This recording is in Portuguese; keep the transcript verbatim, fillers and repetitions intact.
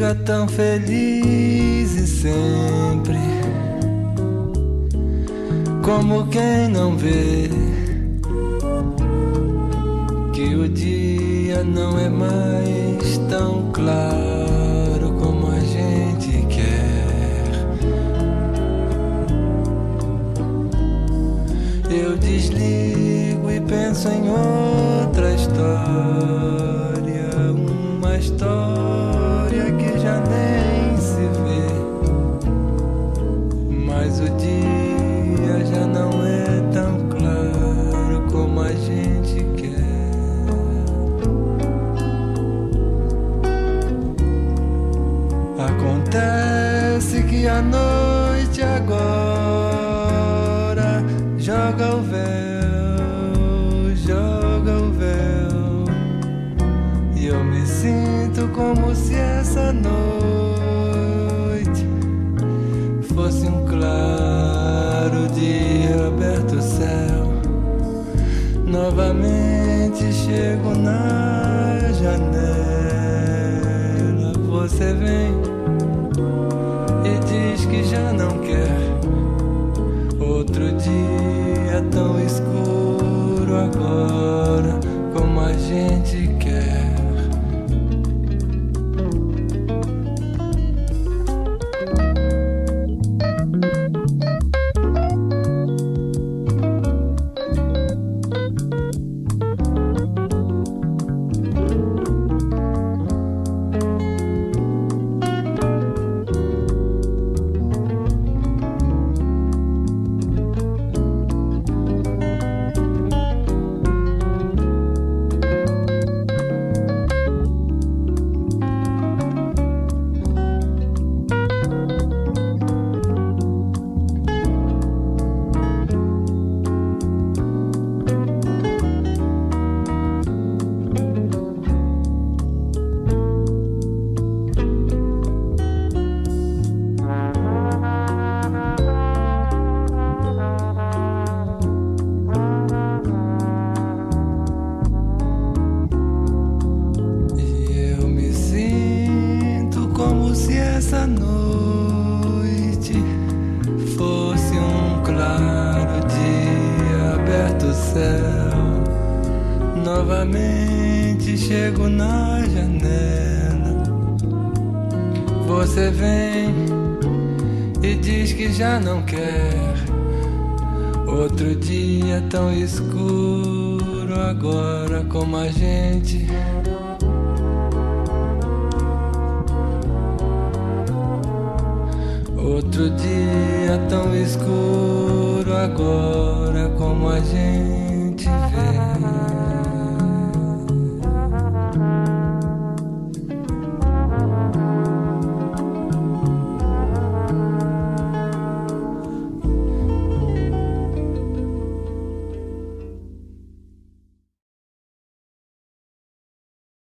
dia tão feliz e sempre como quem não vê que o dia não é mais tão claro como a gente quer. Eu desligo e penso em outra história, uma história que já nem se vê, mas o dia já não é tão claro como a gente quer. Acontece que a noite agora joga o véu, joga o véu, e eu me sinto como se essa noite fosse um claro dia aberto o céu. Novamente chego na janela, você vem e diz que já não quer outro dia tão escuro agora como a gente quer. Essa noite fosse um claro dia aberto o céu. Novamente chego na janela, você vem e diz que já não quer outro dia tão escuro agora como a gente. Outro dia tão escuro agora como a gente vê.